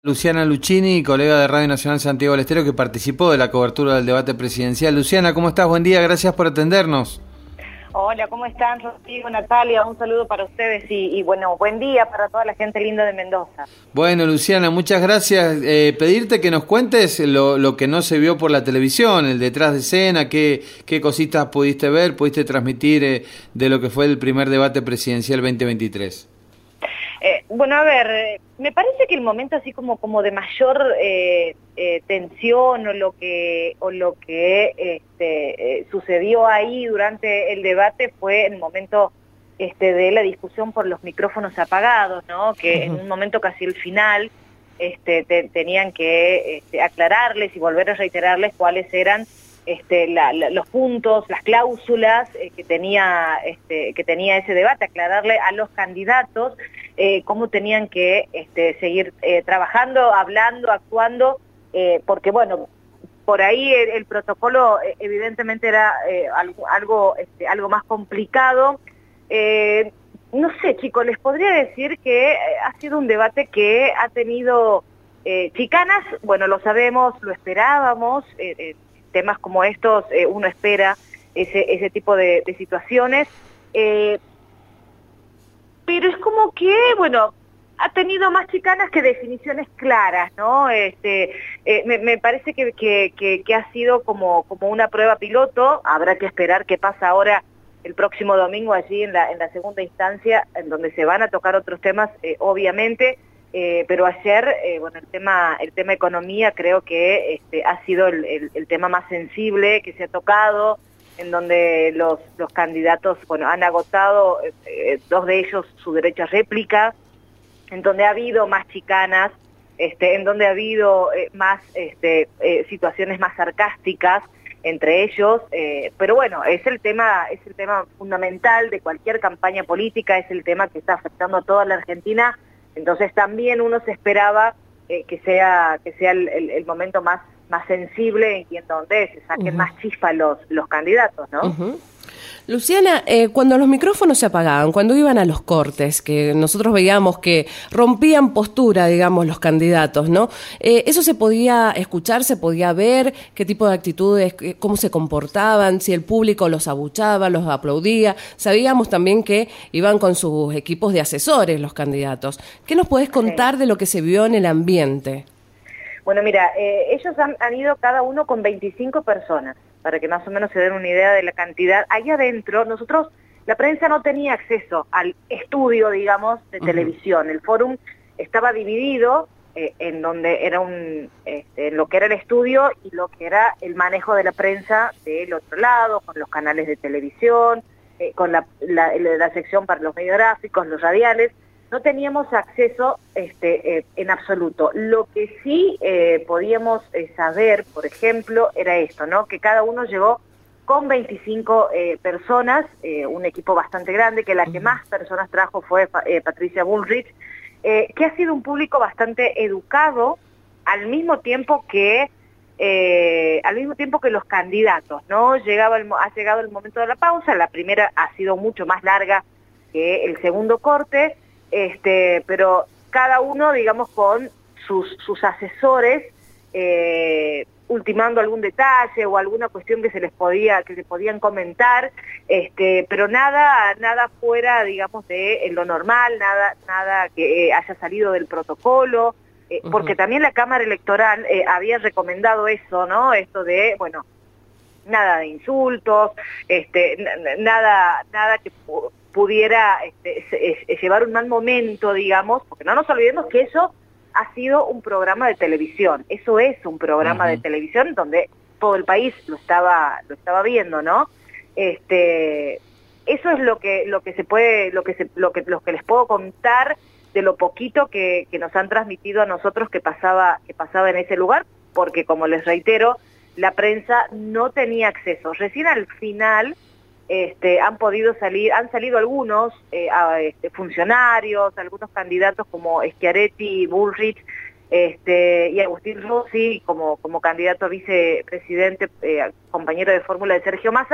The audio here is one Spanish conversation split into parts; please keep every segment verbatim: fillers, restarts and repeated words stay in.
Luciana Luchini, colega de Radio Nacional Santiago del Estero, que participó de la cobertura del debate presidencial. Luciana, ¿cómo estás? Buen día, gracias por atendernos. Hola, ¿cómo están, Rodrigo, Natalia? Un saludo para ustedes y, y bueno, buen día para toda la gente linda de Mendoza. Bueno, Luciana, muchas gracias. Eh, pedirte que nos cuentes lo, lo que no se vio por la televisión, el detrás de escena, qué, qué cositas pudiste ver, pudiste transmitir eh, de lo que fue el primer debate presidencial veinte veintitrés. Eh, bueno, a ver, eh, me parece que el momento así como como de mayor eh, eh, tensión o lo que o lo que este, eh, sucedió ahí durante el debate fue el momento este, de la discusión por los micrófonos apagados, ¿no? Que uh-huh. En un momento casi el final este, te, tenían que este, aclararles y volver a reiterarles cuáles eran Este, la, la, los puntos, las cláusulas eh, que tenía este, que tenía ese debate, aclararle a los candidatos eh, cómo tenían que este, seguir eh, trabajando, hablando, actuando, eh, porque bueno, por ahí el, el protocolo eh, evidentemente era eh, algo algo, este, algo más complicado. Eh, no sé, chicos, les podría decir que ha sido un debate que ha tenido eh, chicanas, bueno, lo sabemos, lo esperábamos, eh, eh, temas como estos, eh, uno espera ese, ese tipo de, de situaciones, eh, pero es como que, bueno, ha tenido más chicanas que definiciones claras, ¿no? Este, eh, me, me parece que, que, que, que ha sido como, como una prueba piloto. Habrá que esperar qué pasa ahora el próximo domingo allí en la, en la segunda instancia, en donde se van a tocar otros temas, eh, obviamente. Eh, pero ayer, eh, bueno, el tema el tema economía creo que este, ha sido el, el, el tema más sensible que se ha tocado, en donde los, los candidatos, bueno, han agotado, eh, dos de ellos su derecho a réplica, en donde ha habido más chicanas, este, en donde ha habido eh, más este, eh, situaciones más sarcásticas entre ellos, eh, pero bueno, es el tema es el tema fundamental de cualquier campaña política, es el tema que está afectando a toda la Argentina. Entonces también uno se esperaba eh, que sea que sea el, el, el momento más más sensible y en donde se saquen uh-huh. más chispa los, los candidatos, ¿no? Uh-huh. Luciana, eh, cuando los micrófonos se apagaban, cuando iban a los cortes, que nosotros veíamos que rompían postura, digamos, los candidatos, ¿no? Eh, ¿Eso se podía escuchar, se podía ver? ¿Qué tipo de actitudes, cómo se comportaban? Si el público los abuchaba, los aplaudía. Sabíamos también que iban con sus equipos de asesores los candidatos. ¿Qué nos puedes contar sí. de lo que se vio en el ambiente? Bueno, mira, eh, ellos han, han ido cada uno con veinticinco personas, para que más o menos se den una idea de la cantidad. Ahí adentro, nosotros, la prensa no tenía acceso al estudio, digamos, de uh-huh. televisión. El fórum estaba dividido eh, en donde era un, este, en lo que era el estudio y lo que era el manejo de la prensa del otro lado, con los canales de televisión, eh, con la, la, la sección para los medios gráficos, los radiales. No teníamos acceso este, eh, en absoluto. Lo que sí eh, podíamos eh, saber, por ejemplo, era esto, ¿no? Que cada uno llegó con veinticinco eh, personas, eh, un equipo bastante grande, que la que más personas trajo fue eh, Patricia Bullrich, eh, que ha sido un público bastante educado, al mismo tiempo que eh, al mismo tiempo que los candidatos, ¿no? Llegaba el, ha llegado el momento de la pausa. La primera ha sido mucho más larga que el segundo corte. Este, pero cada uno, digamos, con sus, sus asesores, eh, ultimando algún detalle o alguna cuestión que se les podía, que se podían comentar, este, pero nada, nada fuera, digamos, de lo normal, nada, nada que eh, haya salido del protocolo, eh, uh-huh. porque también la Cámara Electoral eh, había recomendado eso, ¿no? Esto de, bueno, nada de insultos, este, nada, nada que pudiera este, llevar un mal momento, digamos, porque no nos olvidemos que eso ha sido un programa de televisión, eso es un programa uh-huh. de televisión donde todo el país lo estaba lo estaba viendo, ¿no? Este, eso es lo que lo que se puede, lo que se, lo que lo que les puedo contar de lo poquito que, que nos han transmitido a nosotros que pasaba que pasaba en ese lugar, porque como les reitero, la prensa no tenía acceso. Recién al final Este, han podido salir, han salido algunos eh, a, este, funcionarios, algunos candidatos como Schiaretti, Bullrich este, y Agustín Rossi como, como candidato a vicepresidente, eh, compañero de fórmula de Sergio Massa,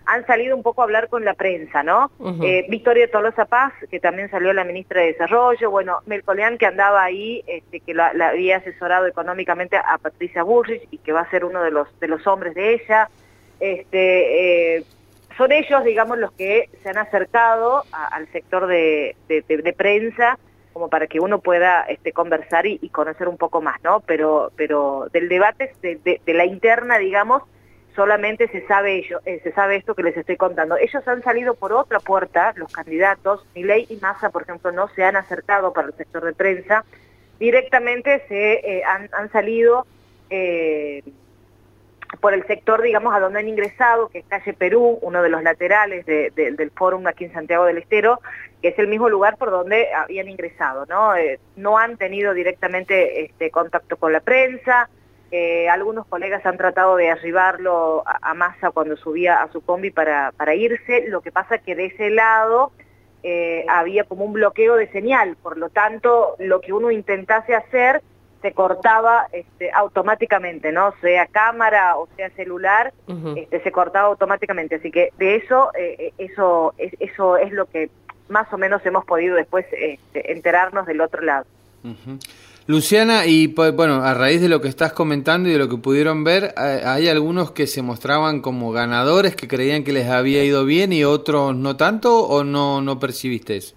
han salido un poco a hablar con la prensa, ¿no? Uh-huh. eh, Victoria Tolosa Paz, que también salió la ministra de Desarrollo, bueno, Melconian, que andaba ahí, este, que la, la había asesorado económicamente a Patricia Bullrich y que va a ser uno de los, de los hombres de ella. Este, eh, son ellos, digamos, los que se han acercado a, al sector de, de, de, de prensa, como para que uno pueda este, conversar y, y conocer un poco más, ¿no? Pero, pero del debate, de, de, de la interna, digamos, solamente se sabe ello, eh, se sabe esto que les estoy contando. Ellos han salido por otra puerta, los candidatos, Milei y Massa, por ejemplo, no se han acercado para el sector de prensa, directamente se eh, han, han salido eh, por el sector, digamos, a donde han ingresado, que es calle Perú, uno de los laterales de, de, del fórum aquí en Santiago del Estero, que es el mismo lugar por donde habían ingresado, ¿no? Eh, no han tenido directamente este, contacto con la prensa. Eh, algunos colegas han tratado de arribarlo a, a Massa cuando subía a su combi para, para irse, lo que pasa que de ese lado eh, había como un bloqueo de señal, por lo tanto lo que uno intentase hacer se cortaba este, automáticamente, ¿no? Sea cámara o sea celular, uh-huh. este, se cortaba automáticamente, así que de eso, eh, eso, eso es lo que más o menos hemos podido después este, enterarnos del otro lado. Uh-huh. Luciana, y pues, bueno, a raíz de lo que estás comentando y de lo que pudieron ver, hay algunos que se mostraban como ganadores, que creían que les había ido bien y otros no tanto, ¿o no, no percibiste eso?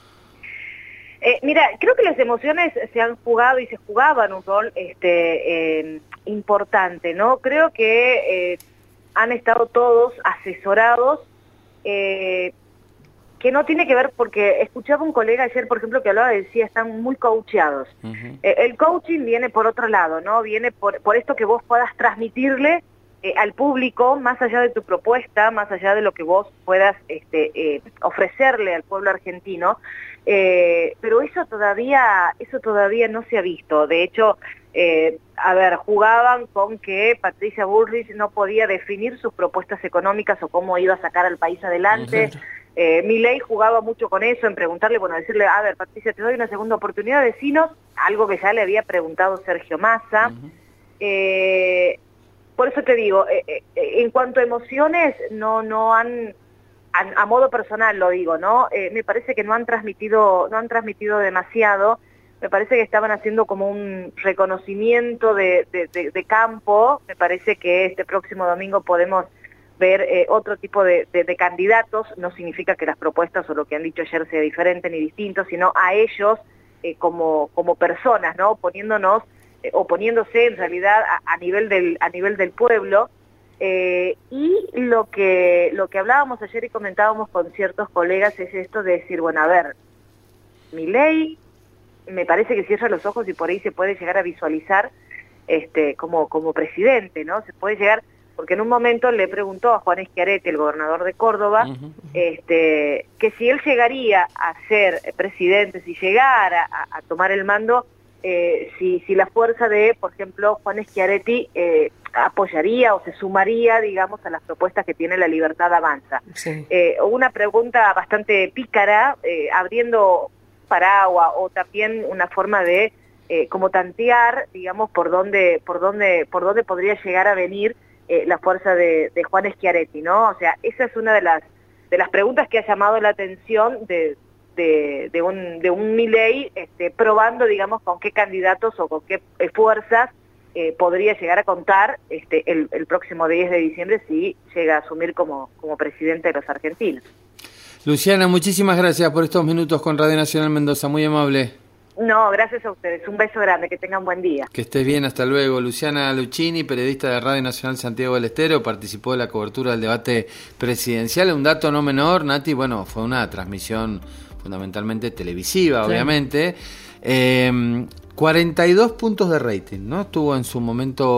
Eh, mira, creo que las emociones se han jugado y se jugaban un rol este, eh, importante, ¿no? Creo que eh, han estado todos asesorados, eh, que no tiene que ver, porque escuchaba un colega ayer, por ejemplo, que hablaba y decía, están muy coacheados. Uh-huh. Eh, el coaching viene por otro lado, ¿no? Viene por, por esto que vos puedas transmitirle eh, al público, más allá de tu propuesta, más allá de lo que vos puedas este, eh, ofrecerle al pueblo argentino, eh, pero eso todavía, eso todavía no se ha visto. De hecho, eh, a ver, jugaban con que Patricia Bullrich no podía definir sus propuestas económicas o cómo iba a sacar al país adelante. Uh-huh. Eh, Milei jugaba mucho con eso, en preguntarle, bueno, decirle, a ver, Patricia, te doy una segunda oportunidad, decinos, algo que ya le había preguntado Sergio Massa. Uh-huh. eh, por eso te digo, eh, eh, en cuanto a emociones, no no han, han a modo personal lo digo, ¿no? Eh, me parece que no han transmitido, no han transmitido demasiado, me parece que estaban haciendo como un reconocimiento de, de, de, de campo. Me parece que este próximo domingo podemos ver eh, otro tipo de, de, de candidatos. No significa que las propuestas o lo que han dicho ayer sea diferente ni distinto, sino a ellos eh, como, como personas, ¿no? Poniéndonos, eh, oponiéndose en realidad a, a nivel del, a nivel del pueblo. Eh, y lo que, lo que hablábamos ayer y comentábamos con ciertos colegas es esto de decir, bueno, a ver, Milei me parece que cierra los ojos y por ahí se puede llegar a visualizar este, como, como presidente, ¿no? Se puede llegar... Porque en un momento le preguntó a Juan Schiaretti, el gobernador de Córdoba, uh-huh. este, que si él llegaría a ser presidente, si llegara a, a tomar el mando, eh, si, si la fuerza de, por ejemplo, Juan Schiaretti eh, apoyaría o se sumaría, digamos, a las propuestas que tiene La Libertad Avanza. Sí. Eh, una pregunta bastante pícara, eh, abriendo paraguas, o también una forma de eh, como tantear, digamos, por dónde, por dónde, por dónde podría llegar a venir Eh, la fuerza de, de Juan Schiaretti, ¿no? O sea, esa es una de las de las preguntas que ha llamado la atención de, de, de un de un Milei, este, probando, digamos, con qué candidatos o con qué fuerzas eh, podría llegar a contar este, el, el próximo diez de diciembre si llega a asumir como, como presidente de los argentinos. Luciana, muchísimas gracias por estos minutos con Radio Nacional Mendoza, muy amable. No, gracias a ustedes. Un beso grande, que tengan buen día. Que estés bien, hasta luego. Luciana Luchini, periodista de Radio Nacional Santiago del Estero, participó de la cobertura del debate presidencial. Un dato no menor, Nati, bueno, fue una transmisión fundamentalmente televisiva, sí. Obviamente. Eh, cuarenta y dos puntos de rating, ¿no? Tuvo en su momento...